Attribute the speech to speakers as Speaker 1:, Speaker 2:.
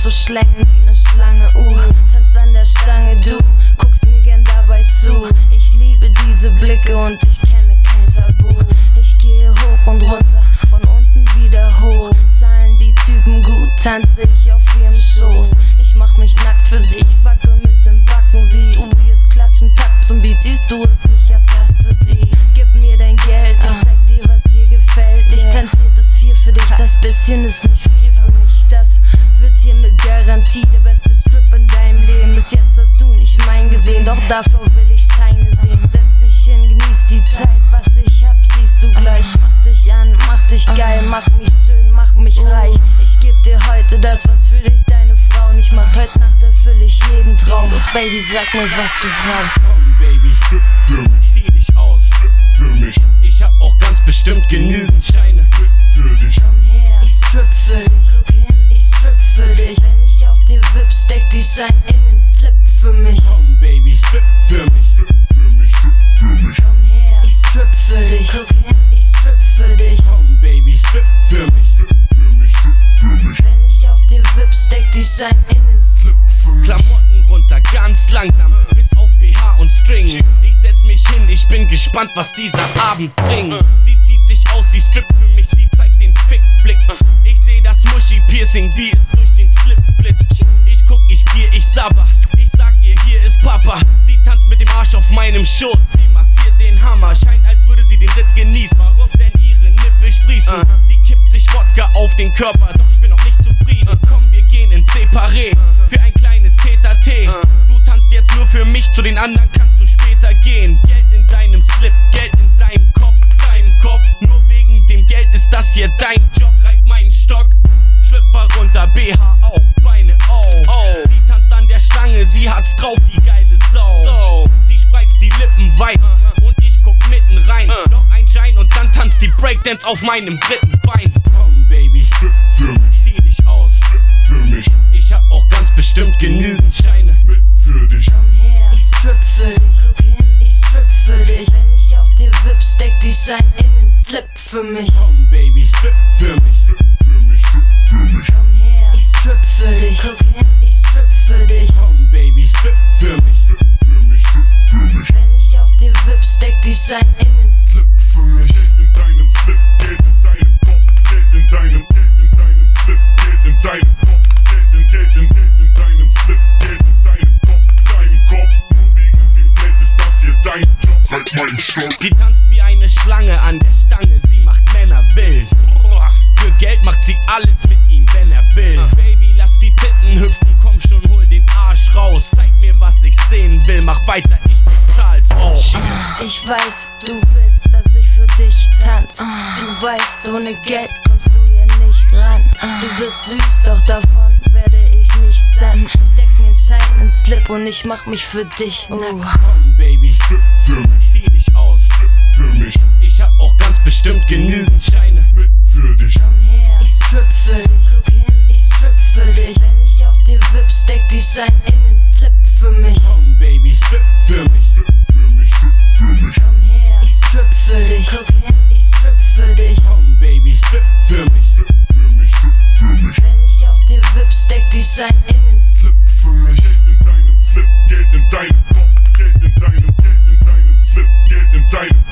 Speaker 1: so schlängen wie ne Schlange, tanz an der Stange, du guckst mir gern dabei zu. Ich liebe diese Blicke und ich kenne kein Tabu. Ich gehe hoch und runter, von unten wieder hoch. Zahlen die Typen gut, tanze ich auf ihrem Schoß. Ich mach mich nackt für sie, ich wackel mit dem Backen. Siehst du, wie es klatschen, Takt zum Beat. Siehst du es, ich ertaste sie. Gib mir dein Geld, ich zeig dir, was dir gefällt. Ich tanze hier bis 4 für dich, das bisschen ist nicht viel für mich. Das wird hier mit Garantie der beste Strip in deinem Leben. Bis jetzt hast du nicht mein gesehen, doch dafür will ich Scheine sehen. Setz dich hin, genieß die Zeit, was ich hab, siehst du gleich. Mach dich an, mach dich geil, mach mich schön, mach mich reich. Ich geb dir heute das, was für dich deine Frau nicht macht. Heute Nacht erfüll ich jeden Traum. Los, Baby, sag mir, was du brauchst.
Speaker 2: Komm, Baby, strip für mich. Zieh dich aus, strip für mich. Ich hab auch ganz bestimmt genügend Scheine für dich.
Speaker 1: Komm her, ich strip für dich. Guck hin, ich strip für dich. Wenn ich auf dir wipp, steck die Scheine in den Slip für mich.
Speaker 2: Komm, Baby, strip für mich. Strip für mich, strip für mich.
Speaker 1: Komm her, ich strip für dich. Guck hin, ich strip für dich.
Speaker 2: Komm, Baby, strip für mich. Strip für mich, strip für mich.
Speaker 1: Wenn ich auf dir wipp, steck die Scheine in den Slip für mich.
Speaker 2: Klamotten runter, ganz langsam, bis auf BH und String. Ich setz mich hin, ich bin gespannt, was dieser Abend bringt. Sie zieht sich aus, sie strippt für mich, sie zeigt den Fickblick. Ich seh das Muschi-Piercing, wie es durch den Slip blitzt. Ich guck, ich gier, ich sabber, ich sag ihr, hier ist Papa. Sie tanzt mit dem Arsch auf meinem Schoß, sie massiert den Hammer. Scheint, als würde sie den Ritt genießen, warum denn ihre Nippel sprießen. Sie kippt sich Wodka auf den Körper, doch ich bin noch nicht zufrieden. Komm, wir gehen ins Separé, für ein kleines Tete-a-Tete. Du tanzt jetzt nur für mich, zu den anderen kannst du später gehen. Geld in deinem Slip, Geld in deinem Kopf, deinem Kopf. Nur wegen dem Geld ist das hier dein Job. Reib meinen Stock, Schlüpfer runter, BH auch, Beine auf. Sie tanzt an der Stange, sie hat's drauf, die geile Sau. Sie spreizt die Lippen weit und ich guck mitten rein. Noch ein Schein und dann tanzt die Breakdance auf meinem dritten Bein. Komm, Baby, strip für mich. Zieh dich aus, strip für mich. Ich hab auch ganz bestimmt genügend Scheine mit für dich.
Speaker 1: Komm her, ich strip für dich. Guck hin, ich strip für dich. Wenn ich auf dir wipp, steck die Scheine in den Slip für mich.
Speaker 2: Komm, Baby, strip für mich. Strip für mich, strip für mich.
Speaker 1: Komm her, ich strip für dich. Guck hin, ich strip für dich.
Speaker 2: Komm, Baby, strip für mich. Strip für mich, strip für mich.
Speaker 1: Wenn ich auf dir wipp, steck die Scheine in den
Speaker 2: Slip für mich. Geld in deinem Slip, Geld in deinem Kopf. Geld in deinem Slip, Geld in deinem Kopf. Geld in deinem Slip, Geld in deinem Kopf, deinem Kopf. Nur wegen dem Geld ist das hier dein Job. Halt meinen Stock. Sie tanzt wie eine Schlange an der Stange, sie macht Männer wild. Für Geld macht sie alles mit ihm, wenn er will. Baby, lass die Titten hüpfen, komm schon, hol den Arsch raus. Zeig mir, was ich sehen will, mach weiter, ich bezahl's auch.
Speaker 1: Ich weiß, du willst, dass ich für dich tanz. Du weißt, ohne Geld kommst du hier nicht ran. Du bist süß, doch davon werde ich nicht satt. Steck mir einen Schein ins Slip und ich mach mich für dich nackt.
Speaker 2: Komm, Baby, strip für mich. Zieh dich aus, strip für mich. Ich hab auch ganz bestimmt genügend Scheine mit für dich.
Speaker 1: Komm her, ich strip für dich. Guck hin, ich strip für dich. Wenn ich auf dir wipp, steck die Scheine in den Slip für mich.
Speaker 2: Komm, Baby, strip für mich. Strip für mich, strip für mich.
Speaker 1: Komm her, ich strip für dich. Guck hin, ich strip für dich.
Speaker 2: Komm, Baby, strip für mich. Strip für mich, strip für mich.
Speaker 1: Wenn ich auf dir wipp, steck die Scheine in den
Speaker 2: Slip für mich. Geld in deinem Slip, Geld in deinem Kopf. Geld in deinem Slip, Geld in deinem